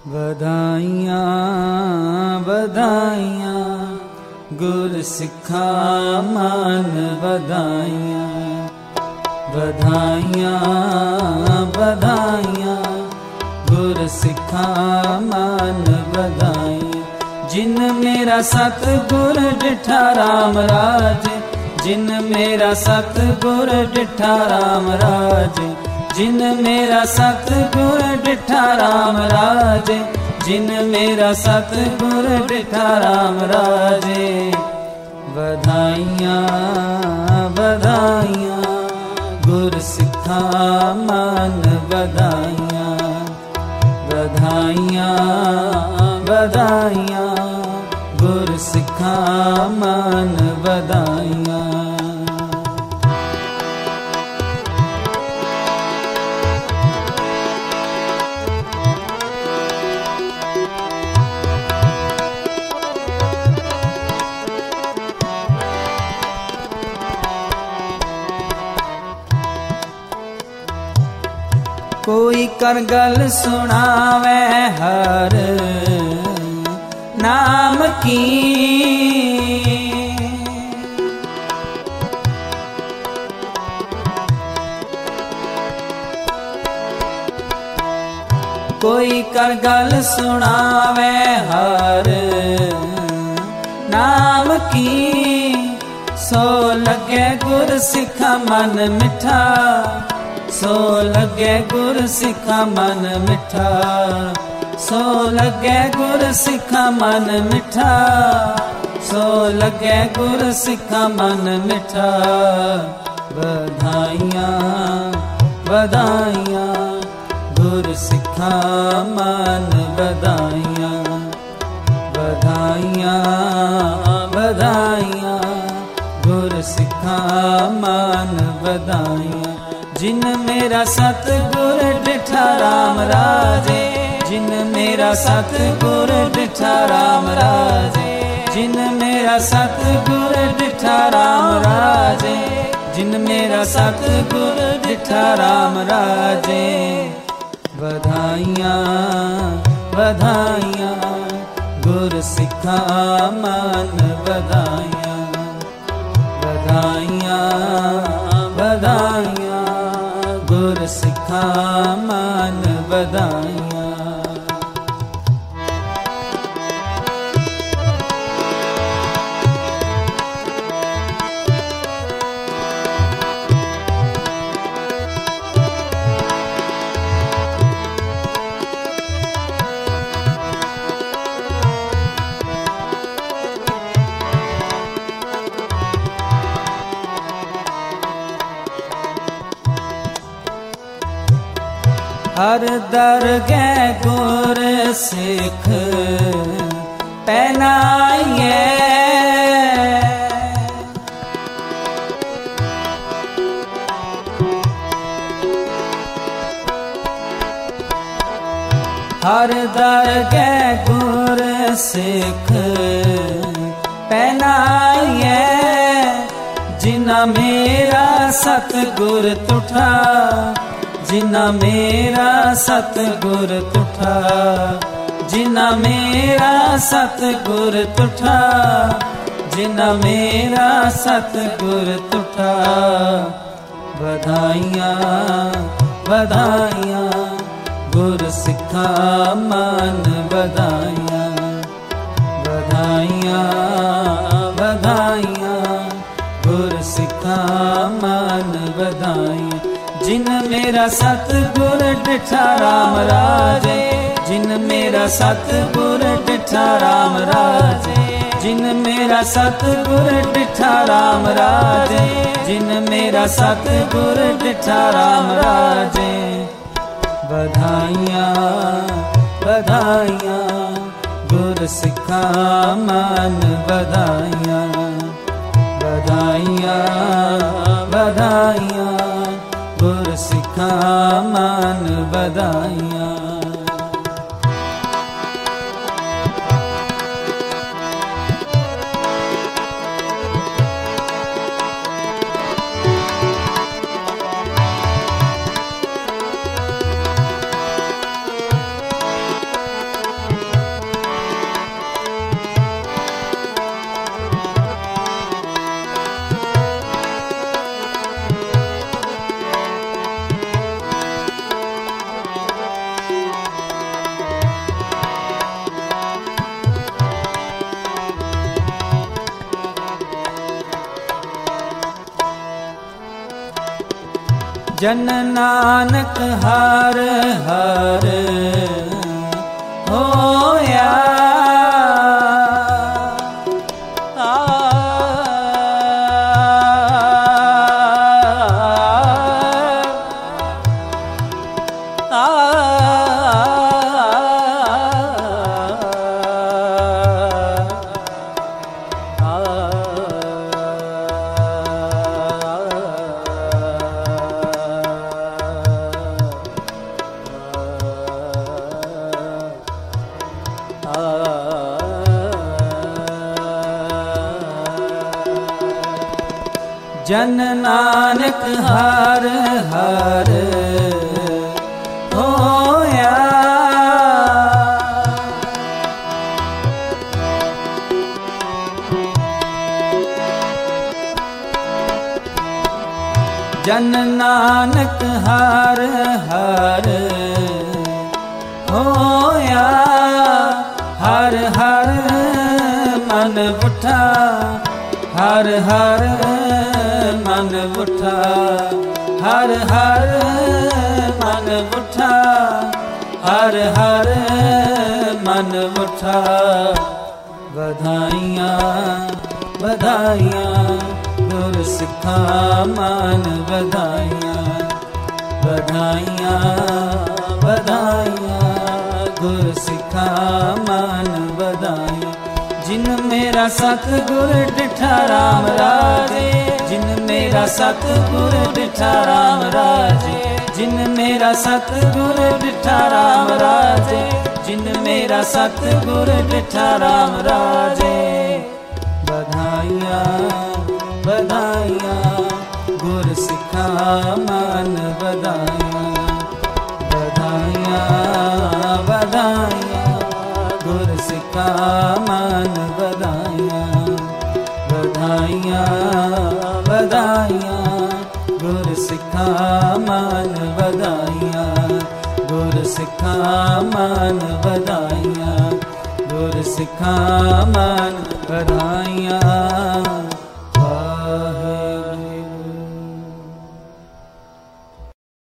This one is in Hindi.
बधाइयाँ बधाइयाँ गुर सिखा मान बधाइयाँ। बधाइयाँ बधाइयाँ गुर सिखा मान बधाइयाँ। जिन मेरा सतगुर डिठा राम राज, जिन मेरा सतगुर डिठा राम राज, जिन मेरा सतगुर डिठा राम राज, जिन मेरा सतगुर डिठा राम राज। बधाइयाँ बधाइयाँ गुर सिखा मान बधाइयाँ। बधाइयाँ बधाइयाँ गुर सिखा मान बधाइयाँ। कोई कर गल सुनावे हर नाम की, कोई कर गल सुनावे हर नाम की। सो लगे गुर सिखा मन मिठा, सो लगे गुर सिखा मन मिठा, सो लगे गुर सिखा मन मिठा, सो लगे गुर सिखा मन मिठा। बधाइयाँ बधाइयाँ गुर सिखा मान बधाइयाँ। बधाइयाँ बधाइयाँ गुर सिखा मान बधाइयाँ। जिन मेरा सतगुर डिठा राम राजे, जिन मेरा सतगुर डिठा राम राजे, जिन मेरा सतगुर डिठा राम राजे, जिन मेरा सतगुर डिठा राम राजे। बधाइयाँ बधाइयाँ गुर सिखा मान बधाइयाँ। बधाइयाँ बधाइयाँ गुर सिखा मान बधाइयाँ। हर दरगह गुर सिख पहनाइए, हर दरगह गुर सिख पहनाइए। जिना मेरा सतगुर तुठा, जिना मेरा सतगुर तुठा, जिना मेरा सतगुर तुठा, जिना मेरा सतगुर तुठा। बधाइयाँ बधाइयाँ गुर सिखा मान बधाइयाँ। बधाइयाँ बधाइयाँ गुर सिखा मान बधाइयाँ। जिन मेरा सतगुर डिठा राम राजे, जिन मेरा सतगुर डिठा राम राजे, जिन मेरा सतगुर डिठा राम राजे, जिन मेरा सतगुर डिठा राम राजे। बधाइयाँ बधाइयाँ गुर सिखा मान बधाइयाँ। बधाइयाँ बधाइयाँ गुर सिखा मान बधाइयाँ। जन नानक हर हर होया। जन नानक हर हर होया। जन नानक हर हर होया। हर हर मन उठा, हर हर मन उठा, हर हर मन उठा, हर हर मन उठा। बधाइयाँ बधाइयाँ गुर सिखा मन बधाइयाँ। बधाइयाँ बधाइयाँ गुर सिखा मन बधाइयाँ। जिन मेरा सतगुर डिठा राम राजे, जिन मेरा सतगुर डिठा राम राजे, जिन मेरा सतगुर डिठा राम राजे, जिन मेरा सतगुर डिठा राम राजे। बधाइयाँ बधाइयाँ गुर सिखा मन बधाइयाँ। बधाइयाँ बधाइयाँ गुर सिखा मन बधाइयाँ। बधाइयाँ बधाइयाँ गुर सिखा मन बधाइयाँ। गुर सिखा मन बधाइयाँ। गुर सिखा मन बधाइयाँ।